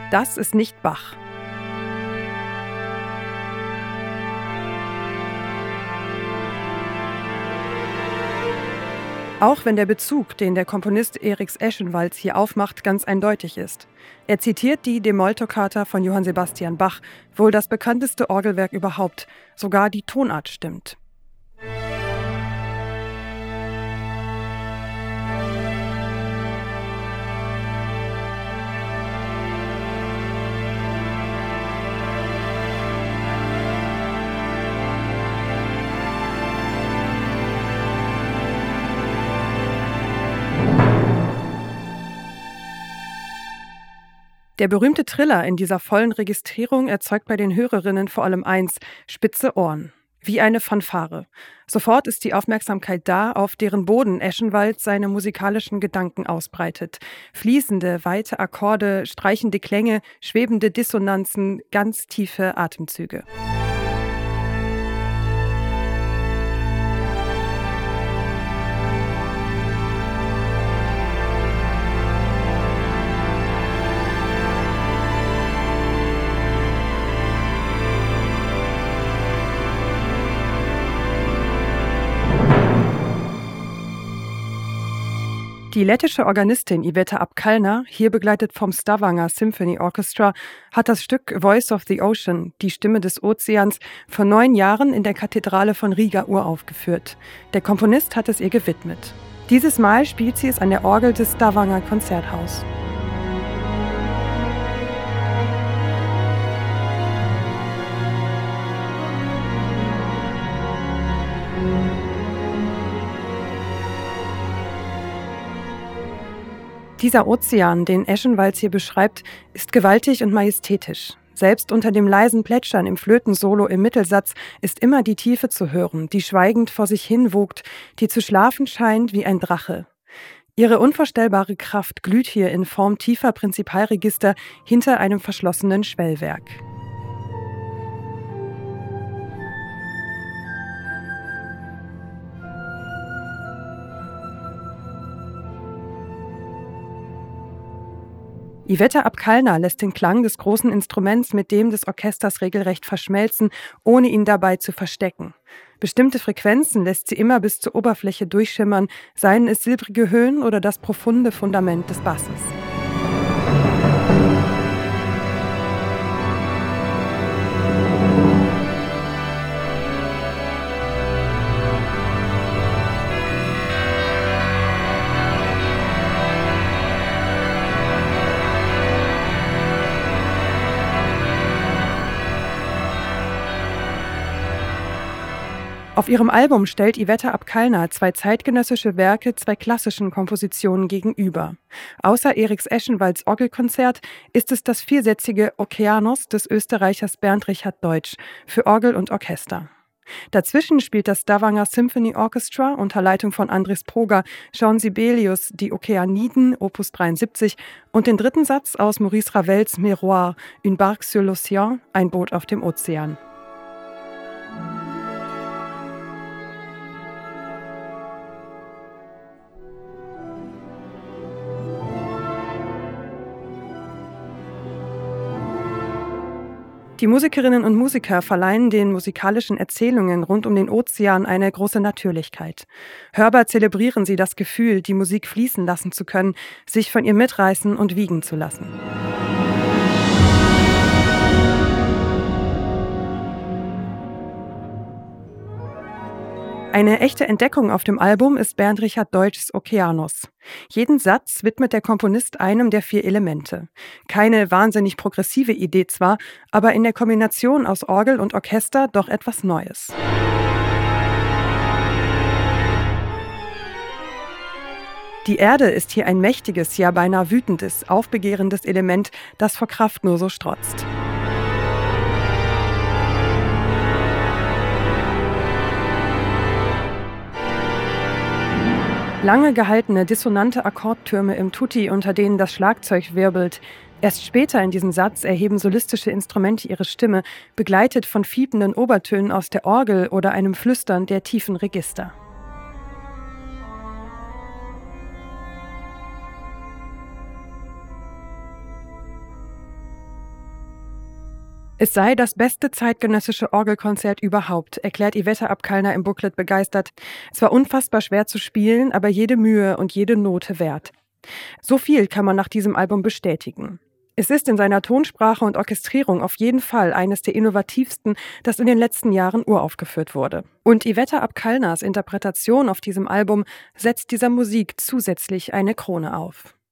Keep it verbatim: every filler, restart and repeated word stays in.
Das ist nicht Bach. Auch wenn der Bezug, den der Komponist Eriks Eschenwalz hier aufmacht, ganz eindeutig ist. Er zitiert die D-Moll-Toccata von Johann Sebastian Bach, wohl das bekannteste Orgelwerk überhaupt. Sogar die Tonart stimmt. Der berühmte Triller in dieser vollen Registrierung erzeugt bei den Hörerinnen vor allem eins: spitze Ohren. Wie eine Fanfare. Sofort ist die Aufmerksamkeit da, auf deren Boden Eschenwalz seine musikalischen Gedanken ausbreitet. Fließende, weite Akkorde, streichende Klänge, schwebende Dissonanzen, ganz tiefe Atemzüge. Die lettische Organistin Iveta Apkalna, hier begleitet vom Stavanger Symphony Orchestra, hat das Stück Voice of the Ocean, die Stimme des Ozeans, vor neun Jahren in der Kathedrale von Riga uraufgeführt. Der Komponist hat es ihr gewidmet. Dieses Mal spielt sie es an der Orgel des Stavanger Konzerthaus. Dieser Ozean, den Eschenwalz hier beschreibt, ist gewaltig und majestätisch. Selbst unter dem leisen Plätschern im Flötensolo im Mittelsatz ist immer die Tiefe zu hören, die schweigend vor sich hin wogt, die zu schlafen scheint wie ein Drache. Ihre unvorstellbare Kraft glüht hier in Form tiefer Prinzipalregister hinter einem verschlossenen Schwellwerk. Iveta Apkalna lässt den Klang des großen Instruments mit dem des Orchesters regelrecht verschmelzen, ohne ihn dabei zu verstecken. Bestimmte Frequenzen lässt sie immer bis zur Oberfläche durchschimmern, seien es silbrige Höhen oder das profunde Fundament des Basses. Auf ihrem Album stellt Iveta Apkalna zwei zeitgenössische Werke zwei klassischen Kompositionen gegenüber. Außer Eriks Eschenwalz Orgelkonzert ist es das viersätzige Okeanos des Österreichers Bernd Richard Deutsch für Orgel und Orchester. Dazwischen spielt das Stavanger Symphony Orchestra unter Leitung von Andris Proga, Jean Sibelius die Okeaniden, Opus dreiundsiebzig, und den dritten Satz aus Maurice Ravels Miroir, Une barque sur l'océan, ein Boot auf dem Ozean. Die Musikerinnen und Musiker verleihen den musikalischen Erzählungen rund um den Ozean eine große Natürlichkeit. Hörbar zelebrieren sie das Gefühl, die Musik fließen lassen zu können, sich von ihr mitreißen und wiegen zu lassen. Eine echte Entdeckung auf dem Album ist Bernd Richard Deutschs Okeanos. Jeden Satz widmet der Komponist einem der vier Elemente. Keine wahnsinnig progressive Idee zwar, aber in der Kombination aus Orgel und Orchester doch etwas Neues. Die Erde ist hier ein mächtiges, ja beinahe wütendes, aufbegehrendes Element, das vor Kraft nur so strotzt. Lange gehaltene, dissonante Akkordtürme im Tutti, unter denen das Schlagzeug wirbelt. Erst später in diesem Satz erheben solistische Instrumente ihre Stimme, begleitet von fiependen Obertönen aus der Orgel oder einem Flüstern der tiefen Register. Es sei das beste zeitgenössische Orgelkonzert überhaupt, erklärt Iveta Abkalner im Booklet begeistert. Es war unfassbar schwer zu spielen, aber jede Mühe und jede Note wert. So viel kann man nach diesem Album bestätigen. Es ist in seiner Tonsprache und Orchestrierung auf jeden Fall eines der innovativsten, das in den letzten Jahren uraufgeführt wurde. Und Iveta Abkalners Interpretation auf diesem Album setzt dieser Musik zusätzlich eine Krone auf.